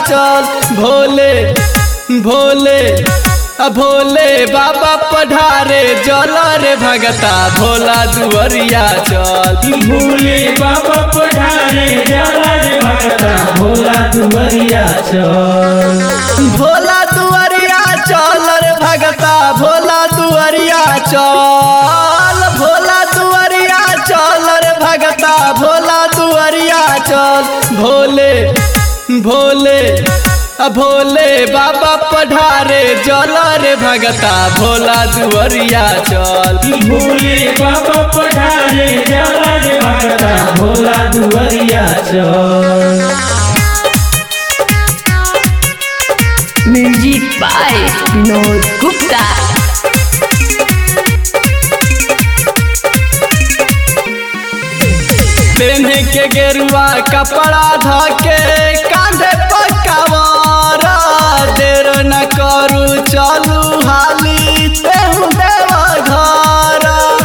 चल भोले भोले भोले बाबा पढ़ारे जल रे भगता भोला दुवरिया चल भोले बाबा पढ़ारे जल रे भगता भोला दुवरिया चल भोला दुवरिया चल रे भगता भोला दुवरिया चल भोला दुवरिया चल रे भगता भोला दुवरिया चल भोले भोले भोले बाबा पढ़ारे जल रे भगता भोला दुवरिया चल भोले बाबा पढ़ारे जल रे भगता भोला दुवरिया चल। Music by Vinod Gupta. पेन्हे के गेरुआ कपड़ा धके कांधे पर कवारा देर न करू चलू हाली तेहू देव घर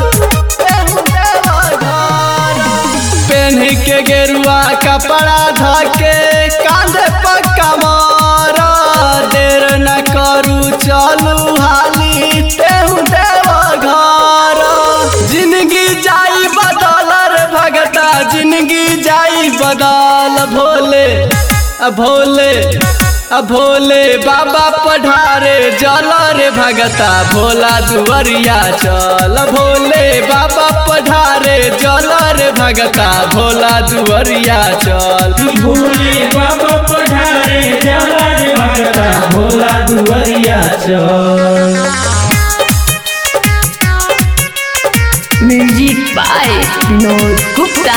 पेन्हे के गेरुआ कपड़ा धके कांधे पर कवारा देर न करू चलू हाली तेहू देव घर जिंदगी जाई बदल रे भगता जिंदगी जाई बदल भोले भोले भोले बाबा पढ़ारे जल रे भगता भोला दुवरिया चल भोले बाबा पढ़ारे जल रे भगता भोला दुवरिया चल भोले बाबा पढ़ारे जल रे भगता भोला दुवरिया चल। Music by Vinod Gupta.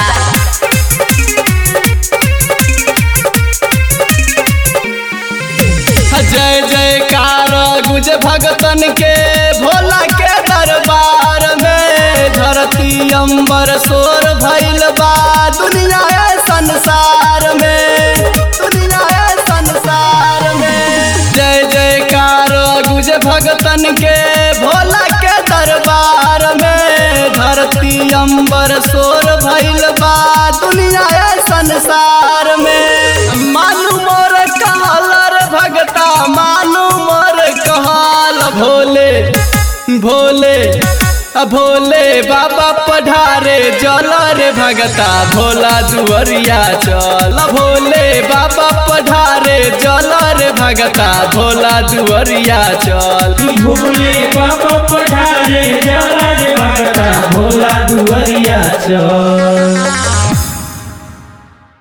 जय जयकार गुज भगतन के भोला के दरबार में धरती अंबर शोर भइल बा दुनिया संसार में दुनिया संसार में जय जयकार गुज भगतन के भोला के दरबार में धरती अंबर शोर भइल बा दुनिया संसार में मालूम मोर कहल रे भगता मालूम मोर कहल भोले भोले भोले बाबा पढ़ारे जल रे भगता भोला दुवरिया चल भोले बाबा पढ़ारे जल रे भगता भोला दुवरिया चल भोले बाबा पढ़ारे जल रे भगता भोला दुवरिया चल।